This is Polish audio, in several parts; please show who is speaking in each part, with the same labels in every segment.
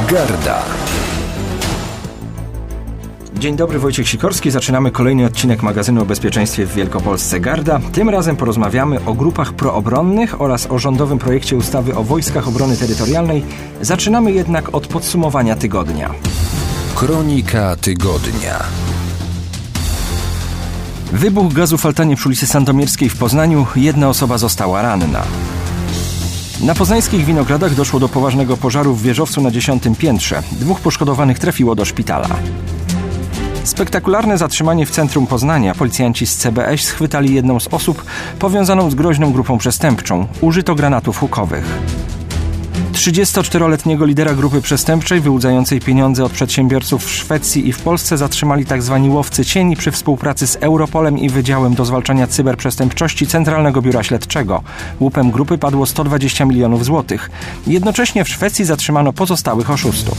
Speaker 1: Garda. Dzień dobry, Wojciech Sikorski. Zaczynamy kolejny odcinek magazynu o bezpieczeństwie w Wielkopolsce Garda. Tym razem porozmawiamy o grupach proobronnych oraz o rządowym projekcie ustawy o Wojskach Obrony Terytorialnej. Zaczynamy jednak od podsumowania tygodnia.
Speaker 2: Kronika tygodnia.
Speaker 1: Wybuch gazu w altanie przy ulicy Sandomierskiej w Poznaniu. Jedna osoba została ranna. Na poznańskich Winogradach doszło do poważnego pożaru w wieżowcu na 10. piętrze. 2 poszkodowanych trafiło do szpitala. Spektakularne zatrzymanie w centrum Poznania. Policjanci z CBŚ schwytali jedną z osób powiązaną z groźną grupą przestępczą. Użyto granatów hukowych. 34-letniego lidera grupy przestępczej wyłudzającej pieniądze od przedsiębiorców w Szwecji i w Polsce zatrzymali tzw. łowcy cieni przy współpracy z Europolem i Wydziałem do Zwalczania Cyberprzestępczości Centralnego Biura Śledczego. Łupem grupy padło 120 milionów złotych. Jednocześnie w Szwecji zatrzymano pozostałych oszustów.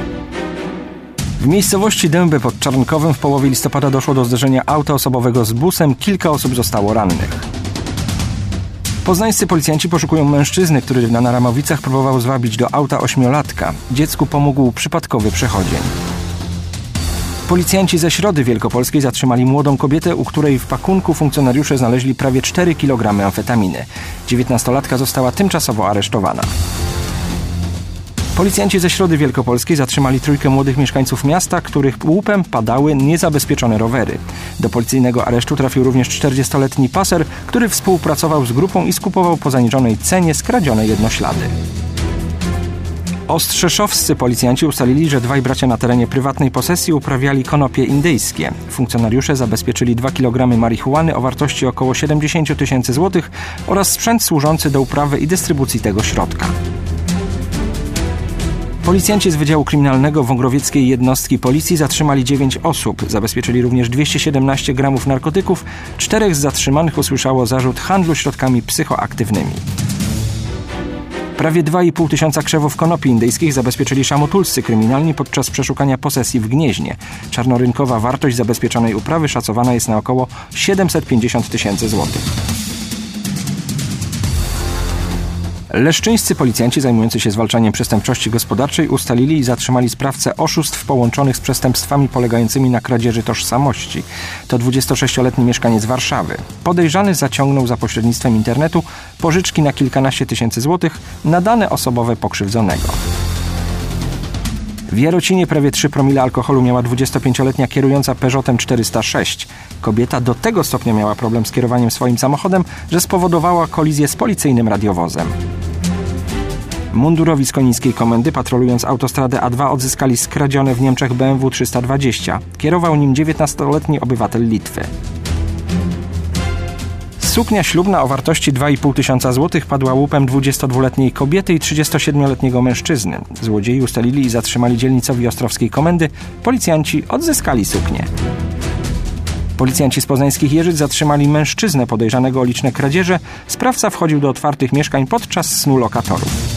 Speaker 1: W miejscowości Dęby pod Czarnkowem w połowie listopada doszło do zderzenia auta osobowego z busem. Kilka osób zostało rannych. Poznańscy policjanci poszukują mężczyzny, który na Naramowicach próbował zwabić do auta 8-latka. Dziecku pomógł przypadkowy przechodzień. Policjanci ze Środy Wielkopolskiej zatrzymali młodą kobietę, u której w pakunku funkcjonariusze znaleźli prawie 4 kg amfetaminy. 19-latka została tymczasowo aresztowana. Policjanci ze Środy Wielkopolskiej zatrzymali 3 młodych mieszkańców miasta, których łupem padały niezabezpieczone rowery. Do policyjnego aresztu trafił również 40-letni paser, który współpracował z grupą i skupował po zaniżonej cenie skradzione jednoślady. Ostrzeszowscy policjanci ustalili, że 2 bracia na terenie prywatnej posesji uprawiali konopie indyjskie. Funkcjonariusze zabezpieczyli 2 kg marihuany o wartości około 70 000 złotych oraz sprzęt służący do uprawy i dystrybucji tego środka. Policjanci z Wydziału Kryminalnego Wągrowieckiej Jednostki Policji zatrzymali 9 osób. Zabezpieczyli również 217 gramów narkotyków. 4 z zatrzymanych usłyszało zarzut handlu środkami psychoaktywnymi. Prawie 2,5 tysiąca krzewów konopi indyjskich zabezpieczyli szamotulscy kryminalni podczas przeszukania posesji w Gnieźnie. Czarnorynkowa wartość zabezpieczonej uprawy szacowana jest na około 750 000 złotych. Leszczyńscy policjanci zajmujący się zwalczaniem przestępczości gospodarczej ustalili i zatrzymali sprawcę oszustw połączonych z przestępstwami polegającymi na kradzieży tożsamości. To 26-letni mieszkaniec Warszawy. Podejrzany zaciągnął za pośrednictwem internetu pożyczki na kilkanaście tysięcy złotych na dane osobowe pokrzywdzonego. W Jarocinie prawie 3 promile alkoholu miała 25-letnia kierująca Peugeotem 406. Kobieta do tego stopnia miała problem z kierowaniem swoim samochodem, że spowodowała kolizję z policyjnym radiowozem. Mundurowi z Konińskiej Komendy, patrolując autostradę A2, odzyskali skradzione w Niemczech BMW 320. Kierował nim 19-letni obywatel Litwy. Suknia ślubna o wartości 2,5 tysiąca złotych padła łupem 22-letniej kobiety i 37-letniego mężczyzny. Złodziei ustalili i zatrzymali dzielnicowi Ostrowskiej Komendy. Policjanci odzyskali suknię. Policjanci z poznańskich Jeżyc zatrzymali mężczyznę podejrzanego o liczne kradzieże. Sprawca wchodził do otwartych mieszkań podczas snu lokatorów.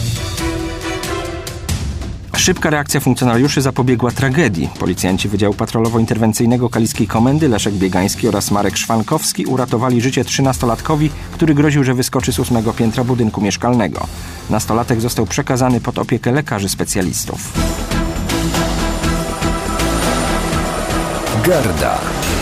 Speaker 1: Szybka reakcja funkcjonariuszy zapobiegła tragedii. Policjanci Wydziału Patrolowo-Interwencyjnego Kaliskiej Komendy, Leszek Biegański oraz Marek Szwankowski uratowali życie 13-latkowi, który groził, że wyskoczy z 8. piętra budynku mieszkalnego. Nastolatek został przekazany pod opiekę lekarzy specjalistów.
Speaker 2: Garda.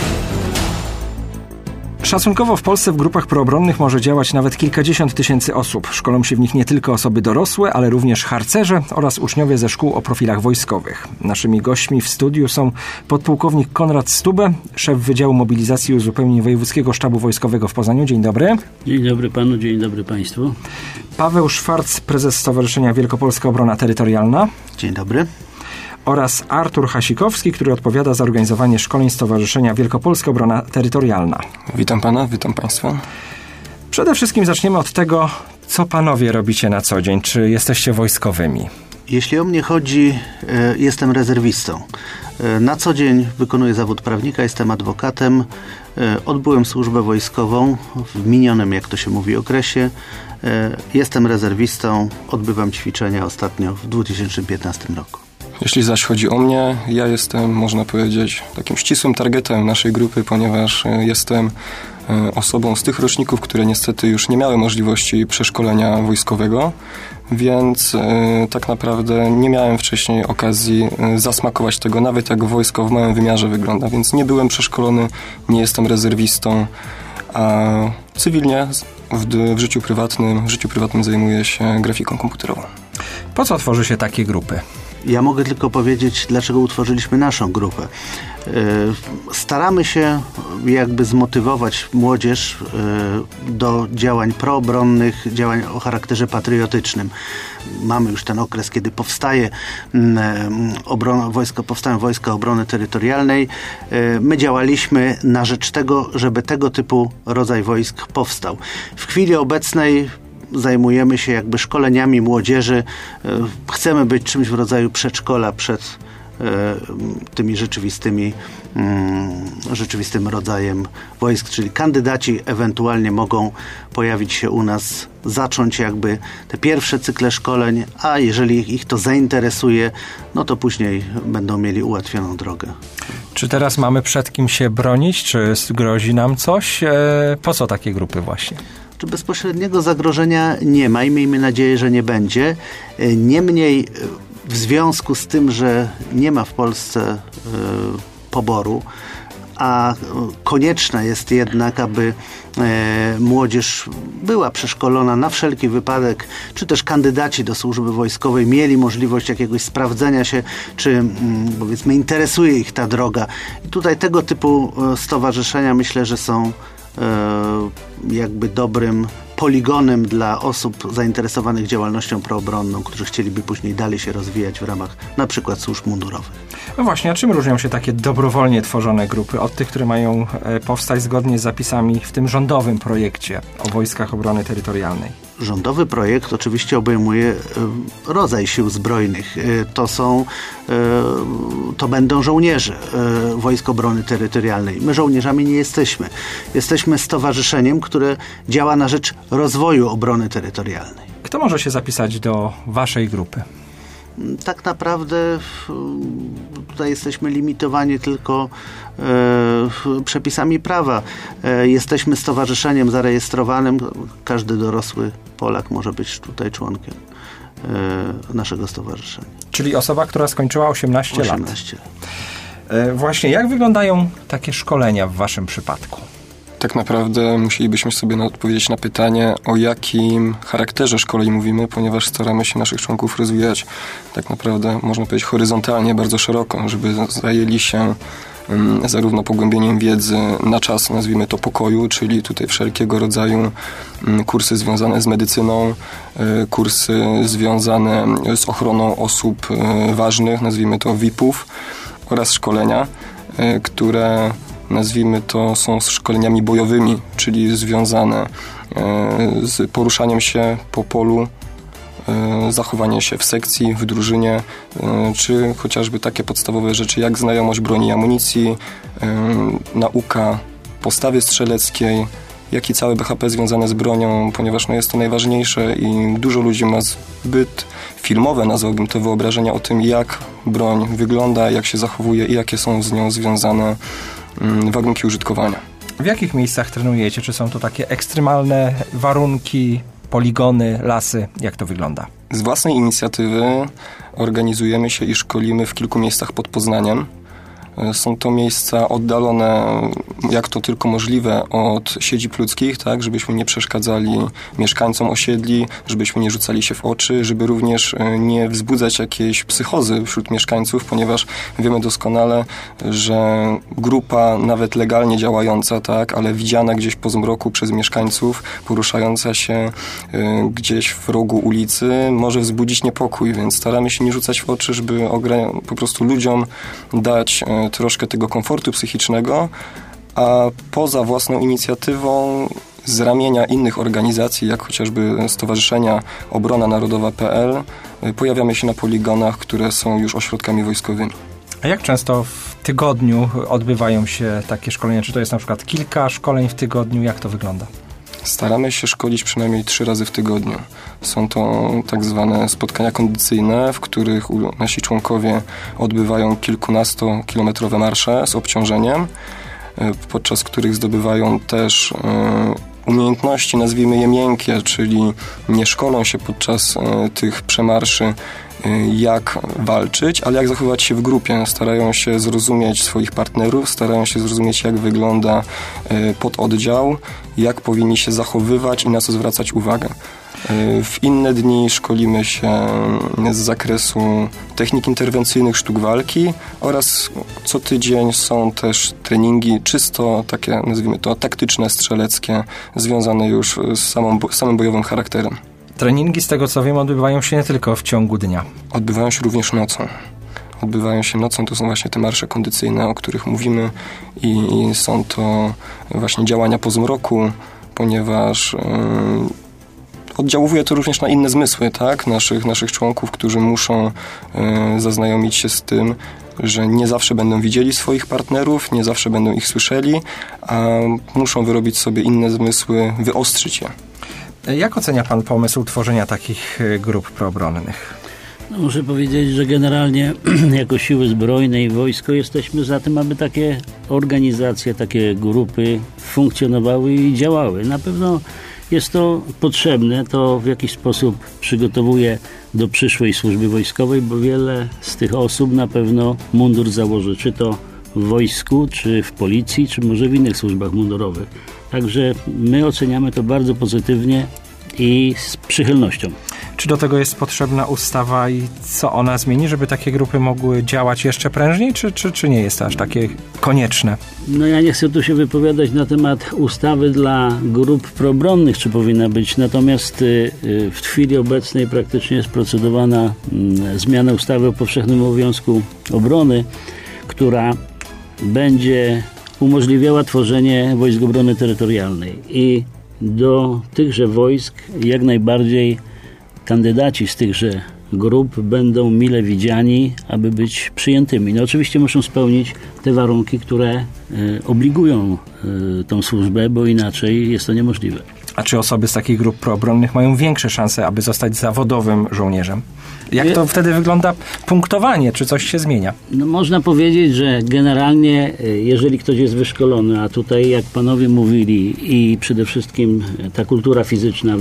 Speaker 1: Szacunkowo w Polsce w grupach proobronnych może działać nawet kilkadziesiąt tysięcy osób. Szkolą się w nich nie tylko osoby dorosłe, ale również harcerze oraz uczniowie ze szkół o profilach wojskowych. Naszymi gośćmi w studiu są podpułkownik Konrad Stube, szef Wydziału Mobilizacji i Uzupełnień Wojewódzkiego Sztabu Wojskowego w Poznaniu. Dzień dobry.
Speaker 3: Dzień dobry panu, dzień dobry państwu.
Speaker 1: Paweł Szwarc, prezes Stowarzyszenia Wielkopolska Obrona Terytorialna.
Speaker 4: Dzień dobry.
Speaker 1: Oraz Artur Hasikowski, który odpowiada za organizowanie szkoleń Stowarzyszenia Wielkopolska Obrona Terytorialna.
Speaker 5: Witam pana, witam państwa.
Speaker 1: Przede wszystkim zaczniemy od tego, co panowie robicie na co dzień. Czy jesteście wojskowymi?
Speaker 4: Jeśli o mnie chodzi, jestem rezerwistą. Na co dzień wykonuję zawód prawnika, jestem adwokatem. Odbyłem służbę wojskową w minionym, jak to się mówi, okresie. Jestem rezerwistą, odbywam ćwiczenia ostatnio w 2015 roku.
Speaker 5: Jeśli zaś chodzi o mnie, ja jestem, można powiedzieć, takim ścisłym targetem naszej grupy, ponieważ jestem osobą z tych roczników, które niestety już nie miały możliwości przeszkolenia wojskowego, więc tak naprawdę nie miałem wcześniej okazji zasmakować tego, nawet jak wojsko w małym wymiarze wygląda, więc nie byłem przeszkolony, nie jestem rezerwistą, a cywilnie w życiu prywatnym zajmuję się grafiką komputerową.
Speaker 1: Po co tworzy się takie grupy?
Speaker 4: Ja mogę tylko powiedzieć, dlaczego utworzyliśmy naszą grupę. Staramy się jakby zmotywować młodzież do działań proobronnych, działań o charakterze patriotycznym. Mamy już ten okres, kiedy powstają Wojska Obrony Terytorialnej. My działaliśmy na rzecz tego, żeby tego typu rodzaj wojsk powstał. W chwili obecnej zajmujemy się jakby szkoleniami młodzieży. Chcemy być czymś w rodzaju przedszkola przed tymi rzeczywistym rodzajem wojsk, czyli kandydaci ewentualnie mogą pojawić się u nas, zacząć jakby te pierwsze cykle szkoleń, a jeżeli ich to zainteresuje, no to później będą mieli ułatwioną drogę.
Speaker 1: Czy teraz mamy przed kim się bronić? Czy grozi nam coś? Po co takie grupy właśnie?
Speaker 4: Czy bezpośredniego zagrożenia nie ma i miejmy nadzieję, że nie będzie. Niemniej w związku z tym, że nie ma w Polsce poboru, a konieczne jest jednak, aby młodzież była przeszkolona na wszelki wypadek, czy też kandydaci do służby wojskowej mieli możliwość jakiegoś sprawdzenia się, czy powiedzmy interesuje ich ta droga. I tutaj tego typu stowarzyszenia myślę, że są jakby dobrym poligonem dla osób zainteresowanych działalnością proobronną, którzy chcieliby później dalej się rozwijać w ramach na przykład służb mundurowych.
Speaker 1: No właśnie, a czym różnią się takie dobrowolnie tworzone grupy od tych, które mają powstać zgodnie z zapisami w tym rządowym projekcie o Wojskach Obrony Terytorialnej?
Speaker 4: Rządowy projekt oczywiście obejmuje rodzaj sił zbrojnych. To będą żołnierze Wojsk Obrony Terytorialnej. My żołnierzami nie jesteśmy. Jesteśmy stowarzyszeniem, które działa na rzecz rozwoju obrony terytorialnej.
Speaker 1: Kto może się zapisać do waszej grupy?
Speaker 4: Tak naprawdę tutaj jesteśmy limitowani tylko przepisami prawa. Jesteśmy stowarzyszeniem zarejestrowanym. Każdy dorosły Polak może być tutaj członkiem naszego stowarzyszenia.
Speaker 1: Czyli osoba, która skończyła 18 lat.
Speaker 4: 18 lat.
Speaker 1: Właśnie, jak wyglądają takie szkolenia w waszym przypadku?
Speaker 5: Tak naprawdę musielibyśmy sobie odpowiedzieć na pytanie, o jakim charakterze szkoleń mówimy, ponieważ staramy się naszych członków rozwijać tak naprawdę, można powiedzieć, horyzontalnie, bardzo szeroko, żeby zajęli się zarówno pogłębieniem wiedzy na czas, nazwijmy to, pokoju, czyli tutaj wszelkiego rodzaju kursy związane z medycyną, kursy związane z ochroną osób ważnych, nazwijmy to VIP-ów, oraz szkolenia, które nazwijmy to są szkoleniami bojowymi, czyli związane z poruszaniem się po polu, zachowanie się w sekcji, w drużynie, czy chociażby takie podstawowe rzeczy jak znajomość broni i amunicji, nauka postawy strzeleckiej, jak i całe BHP związane z bronią, ponieważ jest to najważniejsze i dużo ludzi ma zbyt filmowe, nazwałbym to, wyobrażenia o tym, jak broń wygląda, jak się zachowuje i jakie są z nią związane warunki użytkowania.
Speaker 1: W jakich miejscach trenujecie? Czy są to takie ekstremalne warunki, poligony, lasy? Jak to wygląda?
Speaker 5: Z własnej inicjatywy organizujemy się i szkolimy w kilku miejscach pod Poznaniem. Są to miejsca oddalone, jak to tylko możliwe, od siedzib ludzkich, tak, żebyśmy nie przeszkadzali mieszkańcom osiedli, żebyśmy nie rzucali się w oczy, żeby również nie wzbudzać jakiejś psychozy wśród mieszkańców, ponieważ wiemy doskonale, że grupa nawet legalnie działająca, tak, ale widziana gdzieś po zmroku przez mieszkańców, poruszająca się gdzieś w rogu ulicy, może wzbudzić niepokój, więc staramy się nie rzucać w oczy, żeby po prostu ludziom dać troszkę tego komfortu psychicznego, a poza własną inicjatywą z ramienia innych organizacji, jak chociażby Stowarzyszenia Obrona Narodowa.pl, pojawiamy się na poligonach, które są już ośrodkami wojskowymi.
Speaker 1: A jak często w tygodniu odbywają się takie szkolenia? Czy to jest na przykład kilka szkoleń w tygodniu? Jak to wygląda?
Speaker 5: Staramy się szkolić przynajmniej 3 razy w tygodniu. Są to tak zwane spotkania kondycyjne, w których nasi członkowie odbywają kilkunastokilometrowe marsze z obciążeniem, podczas których zdobywają też umiejętności, nazwijmy je miękkie, czyli nie szkolą się podczas tych przemarszy, jak walczyć, ale jak zachowywać się w grupie. Starają się zrozumieć swoich partnerów, starają się zrozumieć, jak wygląda pododdział, jak powinni się zachowywać i na co zwracać uwagę. W inne dni szkolimy się z zakresu technik interwencyjnych, sztuk walki oraz co tydzień są też treningi czysto takie, nazwijmy to, taktyczne, strzeleckie, związane już z samym bojowym charakterem.
Speaker 1: Treningi, z tego co wiem, odbywają się nie tylko w ciągu dnia.
Speaker 5: Odbywają się również nocą. To są właśnie te marsze kondycyjne, o których mówimy i są to właśnie działania po zmroku, ponieważ oddziałuje to również na inne zmysły, tak? Naszych członków, którzy muszą zaznajomić się z tym, że nie zawsze będą widzieli swoich partnerów, nie zawsze będą ich słyszeli, a muszą wyrobić sobie inne zmysły, wyostrzyć je.
Speaker 1: Jak ocenia pan pomysł tworzenia takich grup proobronnych?
Speaker 3: No, muszę powiedzieć, że generalnie jako siły zbrojne i wojsko jesteśmy za tym, aby takie organizacje, takie grupy funkcjonowały i działały. Na pewno jest to potrzebne, to w jakiś sposób przygotowuje do przyszłej służby wojskowej, bo wiele z tych osób na pewno mundur założy, czy to w wojsku, czy w policji, czy może w innych służbach mundurowych. Także my oceniamy to bardzo pozytywnie i z przychylnością.
Speaker 1: Czy do tego jest potrzebna ustawa i co ona zmieni, żeby takie grupy mogły działać jeszcze prężniej, czy nie jest to aż takie konieczne?
Speaker 3: No ja nie chcę tu się wypowiadać na temat ustawy dla grup proobronnych, czy powinna być, natomiast w chwili obecnej praktycznie jest procedowana zmiana ustawy o powszechnym obowiązku obrony, która będzie umożliwiała tworzenie Wojsk Obrony Terytorialnej i do tychże wojsk jak najbardziej kandydaci z tychże grup będą mile widziani, aby być przyjętymi. No oczywiście muszą spełnić te warunki, które obligują tą służbę, bo inaczej jest to niemożliwe.
Speaker 1: A czy osoby z takich grup proobronnych mają większe szanse, aby zostać zawodowym żołnierzem? Jak to wtedy wygląda punktowanie? Czy coś się zmienia?
Speaker 3: No można powiedzieć, że generalnie jeżeli ktoś jest wyszkolony, a tutaj jak panowie mówili i przede wszystkim ta kultura fizyczna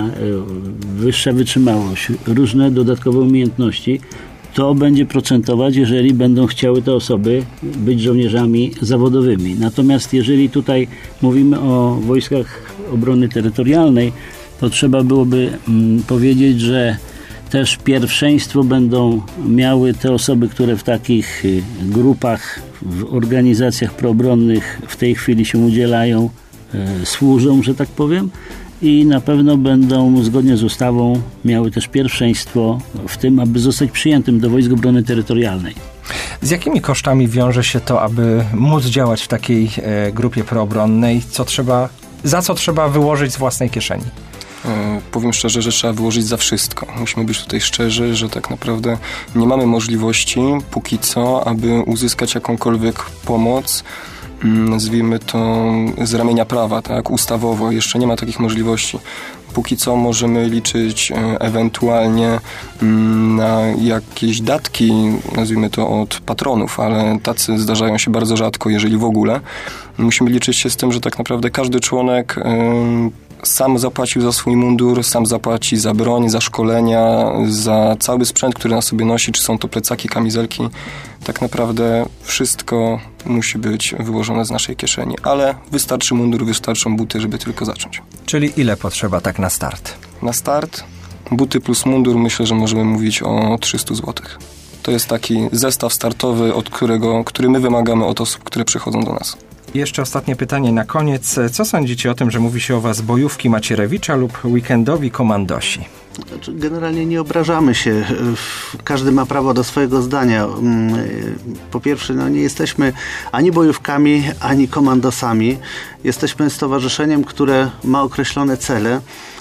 Speaker 3: wyższa wytrzymałość, różne dodatkowe umiejętności, to będzie procentować, jeżeli będą chciały te osoby być żołnierzami zawodowymi. Natomiast jeżeli tutaj mówimy o Wojskach Obrony Terytorialnej, to trzeba byłoby powiedzieć, że też pierwszeństwo będą miały te osoby, które w takich grupach, w organizacjach proobronnych w tej chwili się udzielają, służą, że tak powiem, i na pewno będą zgodnie z ustawą miały też pierwszeństwo w tym, aby zostać przyjętym do Wojsk Obrony Terytorialnej.
Speaker 1: Z jakimi kosztami wiąże się to, aby móc działać w takiej grupie proobronnej? Za co trzeba wyłożyć z własnej kieszeni?
Speaker 5: Powiem szczerze, że trzeba wyłożyć za wszystko. Musimy być tutaj szczerzy, że tak naprawdę nie mamy możliwości póki co, aby uzyskać jakąkolwiek pomoc, nazwijmy to z ramienia prawa, tak, ustawowo. Jeszcze nie ma takich możliwości. Póki co możemy liczyć ewentualnie na jakieś datki, nazwijmy to od patronów, ale tacy zdarzają się bardzo rzadko, jeżeli w ogóle. Musimy liczyć się z tym, że tak naprawdę każdy członek sam zapłacił za swój mundur, sam zapłaci za broń, za szkolenia, za cały sprzęt, który na sobie nosi, czy są to plecaki, kamizelki. Tak naprawdę wszystko musi być wyłożone z naszej kieszeni, ale wystarczy mundur, wystarczą buty, żeby tylko zacząć.
Speaker 1: Czyli ile potrzeba tak na start?
Speaker 5: Na start buty plus mundur myślę, że możemy mówić o 300 zł. To jest taki zestaw startowy, który my wymagamy od osób, które przychodzą do nas.
Speaker 1: Jeszcze ostatnie pytanie na koniec. Co sądzicie o tym, że mówi się o was bojówki Macierewicza lub weekendowi komandosi?
Speaker 4: Generalnie nie obrażamy się. Każdy ma prawo do swojego zdania. Po pierwsze, nie jesteśmy ani bojówkami, ani komandosami. Jesteśmy stowarzyszeniem, które ma określone cele.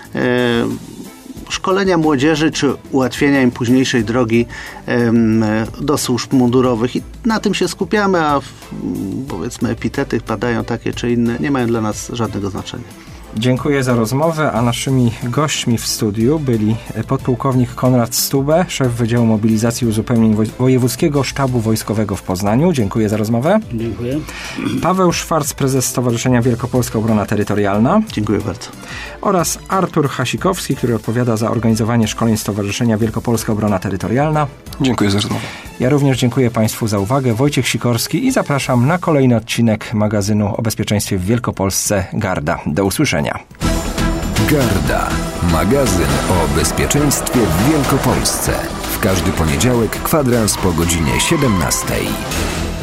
Speaker 4: Szkolenia młodzieży, czy ułatwienia im późniejszej drogi do służb mundurowych. I na tym się skupiamy, a powiedzmy epitety padają takie czy inne, nie mają dla nas żadnego znaczenia.
Speaker 1: Dziękuję za rozmowę, a naszymi gośćmi w studiu byli podpułkownik Konrad Stube, szef Wydziału Mobilizacji i Uzupełnień Wojewódzkiego Sztabu Wojskowego w Poznaniu. Dziękuję za rozmowę.
Speaker 3: Dziękuję.
Speaker 1: Paweł Szwarc, prezes Stowarzyszenia Wielkopolska Obrona Terytorialna.
Speaker 4: Dziękuję bardzo.
Speaker 1: Oraz Artur Hasikowski, który odpowiada za organizowanie szkoleń Stowarzyszenia Wielkopolska Obrona Terytorialna.
Speaker 5: Dziękuję za rozmowę.
Speaker 1: Ja również dziękuję Państwu za uwagę. Wojciech Sikorski i zapraszam na kolejny odcinek magazynu o bezpieczeństwie w Wielkopolsce Garda. Do usłyszenia.
Speaker 2: Garda. Magazyn o bezpieczeństwie w Wielkopolsce. W każdy poniedziałek kwadrans po godzinie 17.